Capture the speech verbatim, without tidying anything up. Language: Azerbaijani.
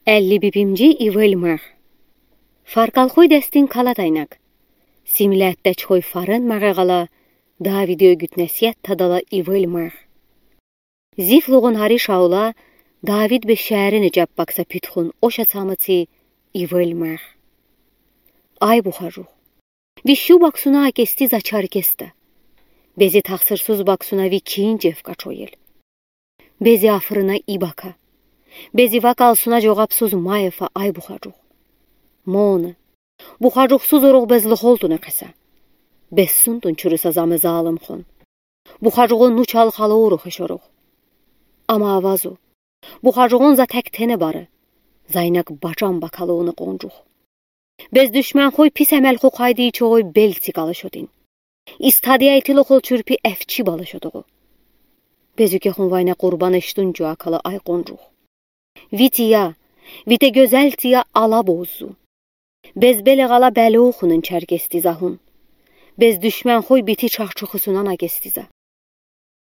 Elli bibimci ivelmar. Farkalxoy destin kalataynak. Simlətdə çoy farın mağağala, da video gütnəsiyyət tadala ivelmar. Zifluğun hari şaula, David be şəhərin icab baksa pitxun oşa samıti ivelmar. Ay buxaruq. Vişu baksuna kesti zaçar kesta. Bezi taksırsız baksuna vi kiincev kaçoyel. Bezi afırına ibaka. Bezi vakalsuna cogapsuz maefa ay buxaruq. Mona. Buxaruqsuz oruq bezli holduna qısa. Bessundun çürüsa zamı zalim xon. Buxaruqun nuçal xalı oruq eşoruq. Ama avazu. Buxaruqun za tək tene barı. Zaynak bacan bakalı onu qoncuq. Bez düşmən xoy pis əməl xoqaydı çoğuy belti qalışodin. İstadiya etili xol çürpi əfçi balışoduğu. Bezüke xon vayna qurban eşdun cuakalı ay qoncuq. Vitiya, vite gözeltiya ala bozu. Bez belə qala bəli oxunun çərgesti zahun. Bez düşmən xoy biti çaxçuxusunan agestiza.